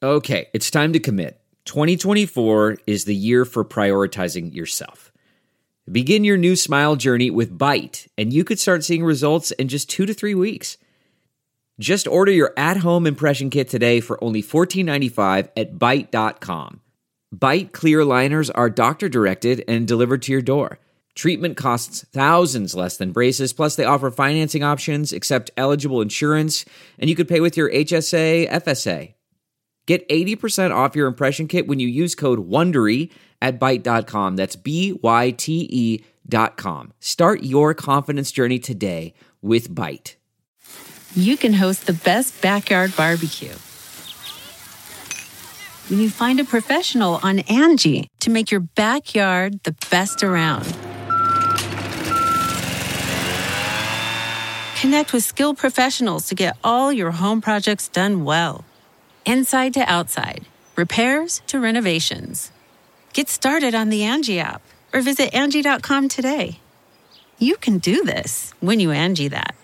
Okay, it's time to commit. 2024 is the year for prioritizing yourself. Begin your new smile journey with Byte, and you could start seeing results in just 2 to 3 weeks. Just order your at-home impression kit today for only $14.95 at Byte.com. Byte clear liners are doctor-directed and delivered to your door. Treatment costs thousands less than braces, plus they offer financing options, accept eligible insurance, and you could pay with your HSA, FSA. Get 80% off your impression kit when you use code WONDERY at Byte.com. That's BYTE.com. Start your confidence journey today with Byte. You can host the best backyard barbecue when you find a professional on Angie to make your backyard the best around. Connect with skilled professionals to get all your home projects done well. Inside to outside, repairs to renovations. Get started on the Angie app or visit Angie.com today. You can do this when you Angie that.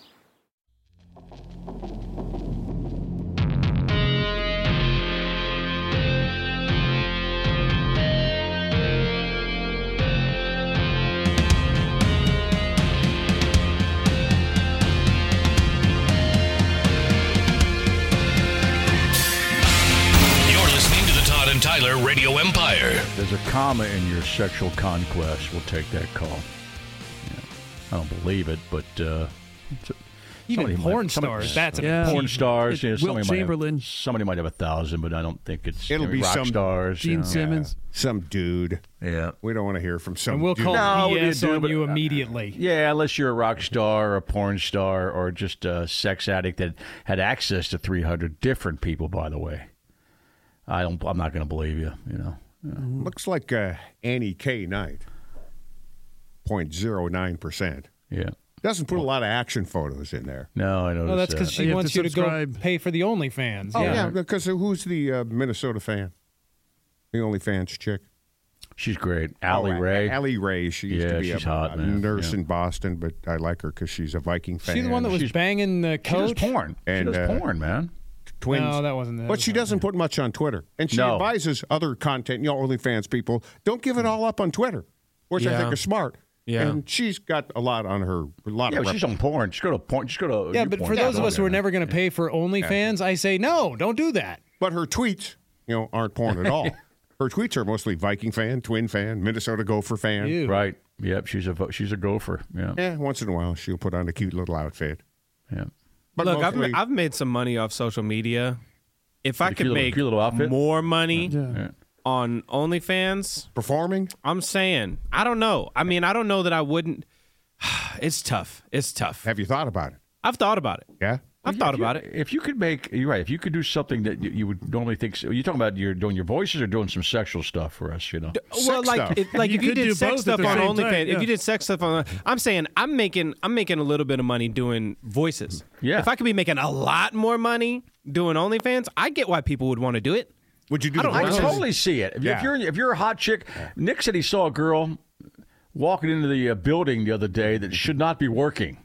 Tyler Radio Empire. There's a comma in your sexual conquest. We'll take that call. Yeah. I don't believe it, but even porn stars. That's porn stars. Yeah, Wilt Chamberlain. Somebody might have 1,000, but I don't think it's. It'll be rock some stars. Gene Simmons, some dude. Yeah, we don't want to hear from some. And we'll dude. call BS on you immediately. Yeah, unless you're a rock star, or a porn star, or just a sex addict that had access to 300 different people. By the way. I'm not going to believe you, you know. Yeah. Looks like Annie K. Knight, 0.09%. Yeah. Doesn't put a lot of action photos in there. No, I noticed. No, that's because she wants you to go pay for the OnlyFans. Oh, yeah, because who's the Minnesota fan? The OnlyFans chick? She's great. Allie Ray. Allie Ray. She used to be she's a hot, man. nurse in Boston, but I like her because she's a Viking fan. She's the one that was banging the coach? She does porn. And, she does porn, man. Twins. No, that wasn't it. But she doesn't put much on Twitter. And she advises other content, OnlyFans people, don't give it all up on Twitter, which I think is smart. Yeah. And she's got a lot on her. She's on porn. Just go to porn. Just go to. Yeah, but for those of us who are never going to pay for OnlyFans, I say, no, don't do that. But her tweets, aren't porn at all. Her tweets are mostly Viking fan, Twin fan, Minnesota Gopher fan. Ew. Right. Yep. She's a Gopher. Yeah. Yeah. Once in a while, she'll put on a cute little outfit. Yeah. But look, I've made some money off social media. If I could make more money on OnlyFans, performing, I'm saying, I don't know. I mean, I don't know that I wouldn't. It's tough. It's tough. Have you thought about it? I've thought about it. Yeah? I've thought about it. If you could you're right. If you could do something that you would normally think, you're talking about you're doing your voices or doing some sexual stuff for us, Well, if you did sex stuff on OnlyFans, if you did sex stuff on, I'm saying I'm making a little bit of money doing voices. Yeah. If I could be making a lot more money doing OnlyFans, I get why people would want to do it. Would you do? I totally see it. If you're a hot chick, Nick said he saw a girl walking into the building the other day that should not be working.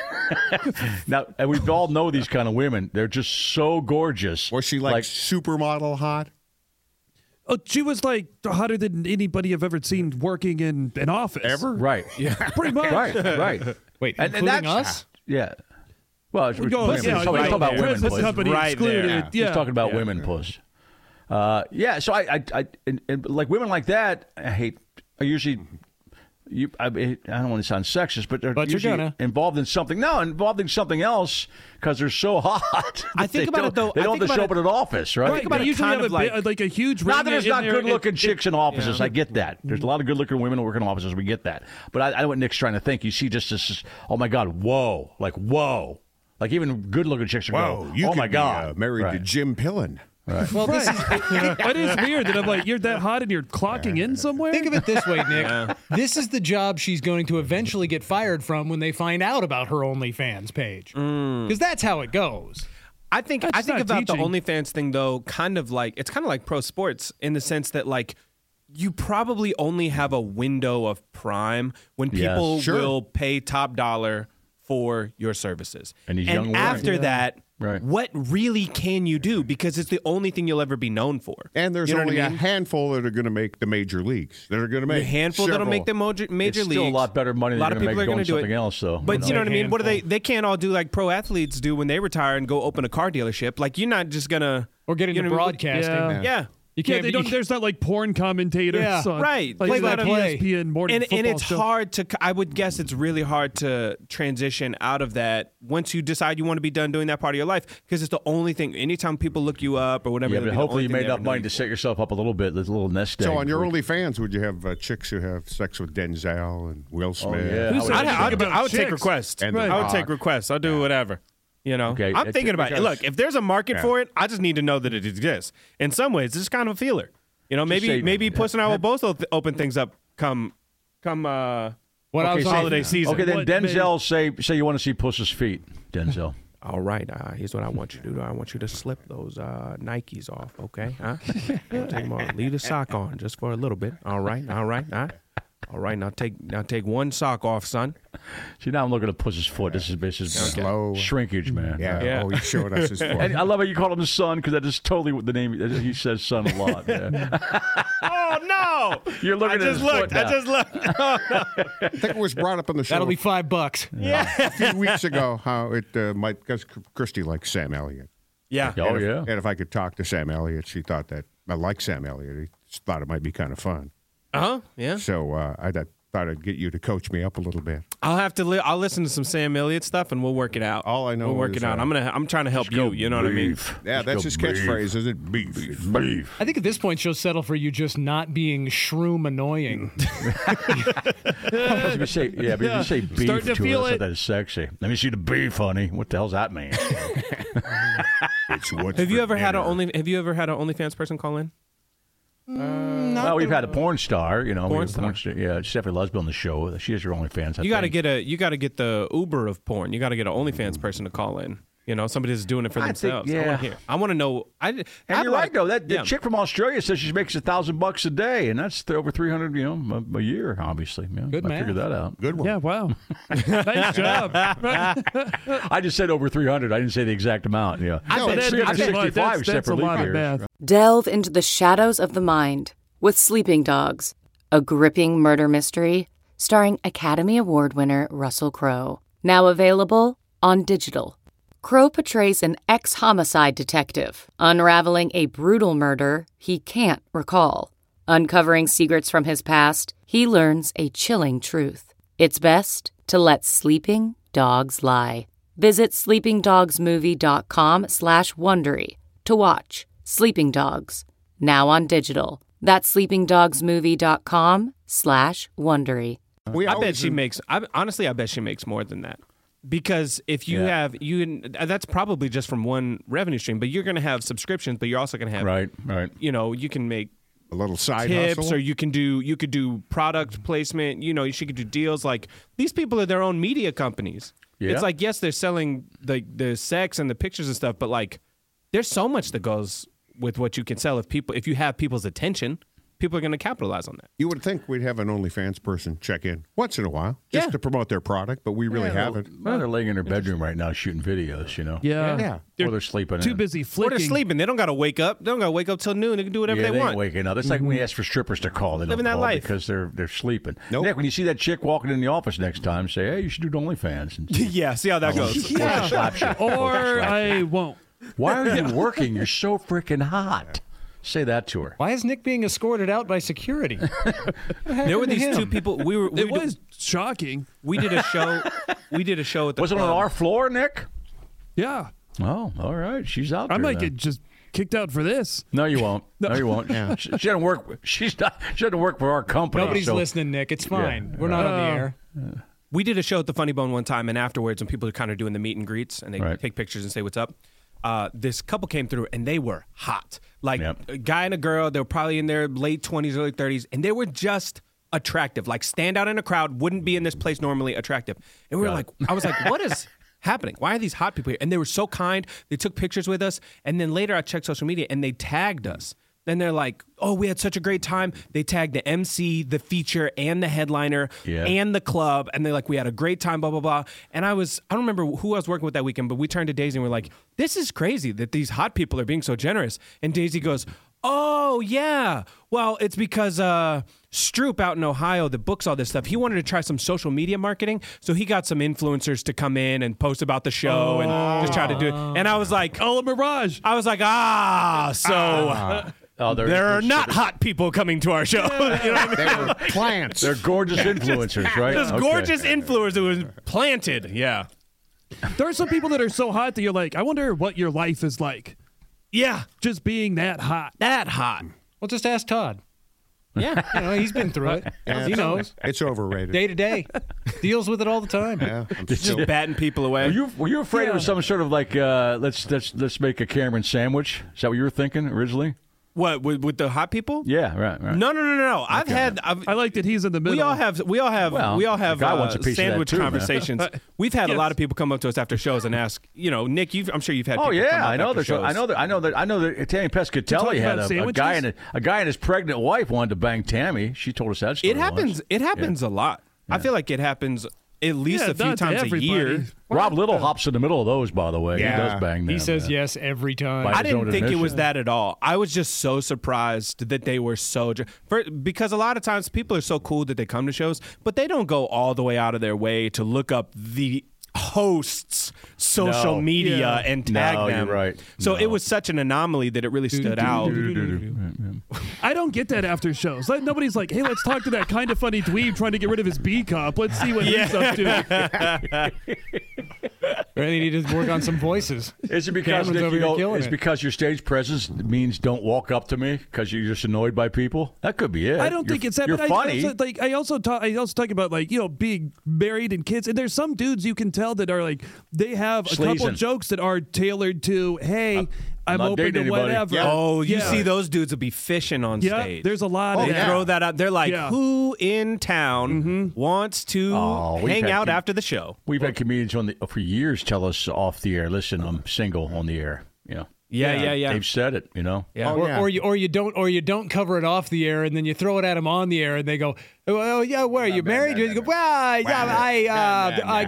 Now, and we all know these kind of women. They're just so gorgeous. Was she like supermodel hot? Oh, she was like hotter than anybody I've ever seen working in an office. Ever? Right. Yeah. Pretty much. Right. Wait, and including us? Yeah. Well, we're talking about women puss. Company Right excluded. there. Yeah. He's talking about women puss. So I like women like that, I usually... I don't want to sound sexist, but they're usually involved in something. No, involved in something else because they're so hot. I think about it, though. They don't have to show up at an office, right? I think about it usually have a huge. Not that there's not good-looking chicks in offices. I get that. There's a lot of good-looking women who work in offices. We get that. But I know what Nick's trying to think. You see just this, oh, my God, whoa. Like, whoa. Like, even good-looking chicks are going, oh, my God. Married to Jim Pillen. Right. Well, that is weird that I'm like, you're that hot and you're clocking in somewhere? Think of it this way, Nick. This is the job she's going to eventually get fired from when they find out about her OnlyFans page. Because that's how it goes. I think about the OnlyFans thing, though, it's kind of like pro sports in the sense that, like, you probably only have a window of prime when people will pay top dollar for your services. And these young women. After that, Right. What really can you do? Because it's the only thing you'll ever be known for. And there's only a handful that are going to make the major leagues. That are going to make a handful that'll make the major leagues. It's still a lot better money than you're going to make doing something else, though. But you know what I mean? What do they can't all do like pro athletes do when they retire and go open a car dealership. Like, you're not just going to... Or get into broadcasting. Yeah. You can't. There's not like porn commentators. Yeah. On, right. Like, Play-by-play. ESPN morning And it's show. hard to. I would guess it's really hard to transition out of that once you decide you want to be done doing that part of your life, because it's the only thing. Anytime people look you up or whatever. Yeah, but hopefully you made enough money to set yourself up a little bit. There's a little nest egg. So on your OnlyFans, would you have chicks who have sex with Denzel and Will Smith? Oh, yeah. I would take requests. And I would take requests. I'll do whatever. You know, Okay, I'm thinking about it. Look, if there's a market for it, I just need to know that it exists. In some ways, it's just kind of a feeler. You know, maybe Puss and I will both open things up come holiday season. Okay, then Denzel, say you want to see Puss's feet, Denzel. All right, here's what I want you to do. I want you to slip those Nikes off, okay? Huh? Take them off. Leave the sock on just for a little bit. All right. All right, now take one sock off, son. See, now I'm looking at Puss's foot. This is slow shrinkage, man. Yeah. Oh, he's showing us his foot. And I love how you call him the son, because that is totally the name. He says son a lot. Yeah. Oh, no! You're looking at his foot now. I just looked. Oh, no. I think it was brought up on the show. That'll be $5. Yeah. A few weeks ago, how it might, because Christy likes Sam Elliott. Yeah. Oh, yeah. And if I could talk to Sam Elliott, she thought that I like Sam Elliott. He thought it might be kind of fun. Yeah. So I thought I'd get you to coach me up a little bit. I'll have to. I'll listen to some Sam Elliott stuff, and we'll work it out. All I know we'll work is, it out. I'm trying to help you. You know what I mean? Yeah, that's his catchphrase, is it? Beef. Beef. I think at this point she'll settle for you just not being shroom annoying. I was gonna say, yeah, but if you say beef Starting to to feel her, it. that is sexy. Let me see the beef, honey. What the hell's that mean? Have you ever had an OnlyFans person call in? Well, we've had a porn star, you know. Porn star. Yeah, Stephanie Lusby on the show. She has her OnlyFans. You got to get the Uber of porn. You got to get an OnlyFans person to call in. You know, somebody that's doing it for themselves. I want to know. And you're right, though. That chick from Australia says she makes $1,000 a day, and that's over $300, a year, obviously. Yeah, Good man. I figured that out. Good one. Yeah, wow. Nice job. I just said over 300. I didn't say the exact amount. Yeah, That's 365 a lot of math. Delve into the shadows of the mind with Sleeping Dogs, a gripping murder mystery starring Academy Award winner Russell Crowe. Now available on digital. Crowe portrays an ex-homicide detective unraveling a brutal murder he can't recall. Uncovering secrets from his past, he learns a chilling truth. It's best to let sleeping dogs lie. Visit sleepingdogsmovie.com/Wondery to watch Sleeping Dogs, now on digital. That's sleepingdogsmovie.com/Wondery. I bet she makes more than that. Because if you have that's probably just from one revenue stream, but you're going to have subscriptions, but you're also going to have right. You know, you can make a little side tips, hustle, or you could do product placement. You know, she could do deals. Like, these people are their own media companies. Yeah. It's like, yes, they're selling the sex and the pictures and stuff, but like, there's so much that goes with what you can sell if you have people's attention. People are going to capitalize on that. You would think we'd have an OnlyFans person check in once in a while just to promote their product, but we really haven't. Well, they're laying in their bedroom right now shooting videos, you know. Yeah. Or they're sleeping. Too busy flicking. Or they're sleeping. They don't got to wake up. They don't got to wake up till noon. They can do whatever they want. Ain't waking up. It's like when we ask for strippers to call. They Living don't that call life. because they're sleeping. Nope. Nick, when you see that chick walking in the office next time, say, hey, you should do OnlyFans. And Yeah, see how that goes. Or I won't. Why are you working? You're so freaking hot. Say that to her. Why is Nick being escorted out by security? There were these two people. It was shocking. We did a show. We did a show at the. Was it on our floor, Nick? Yeah. Oh, all right. She's out there. I might then. get just kicked out for this. No, you won't. No, you won't. Yeah. She doesn't work. She doesn't work for our company. Nobody's listening, Nick. It's fine. We're not on the air. We did a show at the Funny Bone one time, and afterwards, when people are kind of doing the meet and greets, and they take pictures and say what's up. This couple came through, and they were hot. Like, a guy and a girl, they were probably in their late 20s, early 30s, and they were just attractive. Like, stand out in a crowd, wouldn't be in this place normally attractive. And we were like, I was like, what is happening? Why are these hot people here? And they were so kind. They took pictures with us, and then later I checked social media, and they tagged us. Then they're like, oh, we had such a great time. They tagged the MC, the feature, and the headliner, and the club. And they're like, we had a great time, blah, blah, blah. And I don't remember who I was working with that weekend, but we turned to Daisy and we're like, this is crazy that these hot people are being so generous. And Daisy goes, oh, yeah. Well, it's because Stroop out in Ohio that books all this stuff, he wanted to try some social media marketing. So he got some influencers to come in and post about the show and just try to do it. And I was like, oh, mirage. I was like, there are not hot people coming to our show. You know what I mean? They were plants. They're gorgeous influencers, right? This gorgeous influencer was planted. Yeah. There are some people that are so hot that you're like, I wonder what your life is like. Yeah. Just being that hot. That hot. Well, just ask Todd. Yeah. He's been through it. Yeah, he knows. It's overrated. Day to day. Deals with it all the time. Yeah. Just batting people away. Were you afraid it was some sort of like, let's make a Cameron sandwich? Is that what you were thinking originally? What, with the hot people? Yeah, right. No. Okay. I like that he's in the middle. We all have sandwich conversations. We've had a lot of people come up to us after shows and ask, Nick, I'm sure you've had people come up I know after shows. I know that Italian Pescatelli had a guy and his pregnant wife wanted to bang Tammy. She told us that story. It happens a lot. Yeah. I feel like it happens at least a few times a year. Rob Little hops in the middle of those, by the way. Yeah. He does bang them. He says yes every time. I didn't think it was that at all. I was just so surprised that they were so... because a lot of times people are so cool that they come to shows, but they don't go all the way out of their way to look up the host's social media and tag them. You're right. So it was such an anomaly that it really stood out. I don't get that after shows. Nobody's like, hey, let's talk to that kind of funny dweeb trying to get rid of his B cup. Let's see what he's up to. Really need to work on some voices. Is it because because your stage presence means don't walk up to me because you're just annoyed by people? That could be it. I don't think it's that. You're but funny. I also talk about being married and kids. And there's some dudes you can tell that are like they have a couple jokes that are tailored to I'm open to whatever. Yeah. Oh, you see those dudes will be fishing on stage. There's a lot of throw that out. They're like, who in town wants to hang out after the show? We've had comedians for years tell us off the air, listen, I'm single on the air. Yeah. They've said it, Yeah. Or you don't cover it off the air, and then you throw it at them on the air, and they go, "Oh yeah, where are you married?" You go, "Well, I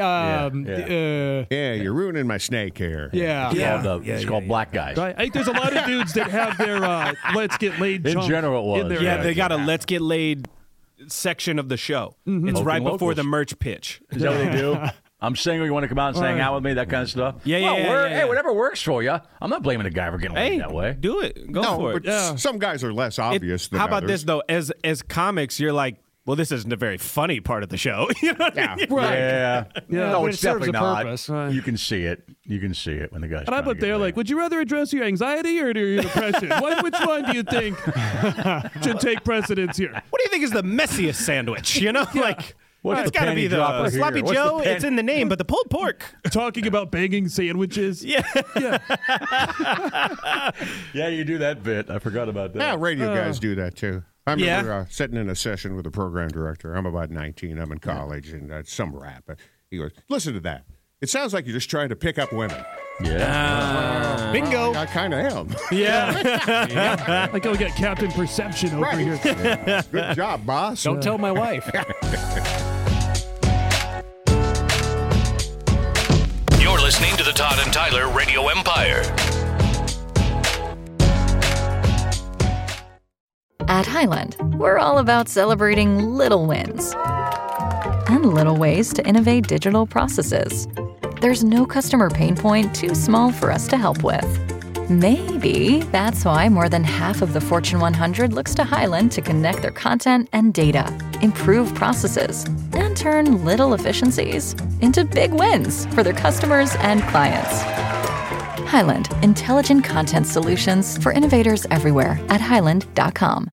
gotta." You're ruining my snake hair. It's called black guys. Right. I think there's a lot of dudes that have their "Let's get laid" in general. It was they got a "Let's get laid" section of the show. Mm-hmm. It's right before the merch pitch. Is that what they do? I'm single. You want to come out and hang out with me? That kind of stuff. Hey, whatever works for you. I'm not blaming a guy for getting laid that way. Do it. Go for it. But some guys are less obvious than How about others. this though? As comics, you're like, well, this isn't a very funny part of the show. You know what I mean? Right. Yeah. No, it's definitely not. Right. You can see it. You can see it when the guy's. And I bet they're like, would you rather address your anxiety or your depression? Which one do you think should take precedence here? What do you think is the messiest sandwich? Like. It's got to be the Sloppy Joe. It's in the name, but the pulled pork. Talking about banging sandwiches. Yeah, you do that bit. I forgot about that. Yeah, radio guys do that too. I remember sitting in a session with a program director. I'm about 19. I'm in college, and some rap. He goes, "Listen to that. It sounds like you're just trying to pick up women." Yeah. Bingo. I kind of am. Yeah. Like, we got Captain Perception over here. Good job, boss. Don't tell my wife. You're listening to the Todd and Tyler Radio Empire. At Highland, we're all about celebrating little wins and little ways to innovate digital processes. There's no customer pain point too small for us to help with. Maybe that's why more than half of the Fortune 100 looks to Highland to connect their content and data, improve processes, and turn little efficiencies into big wins for their customers and clients. Highland, intelligent content solutions for innovators everywhere at highland.com.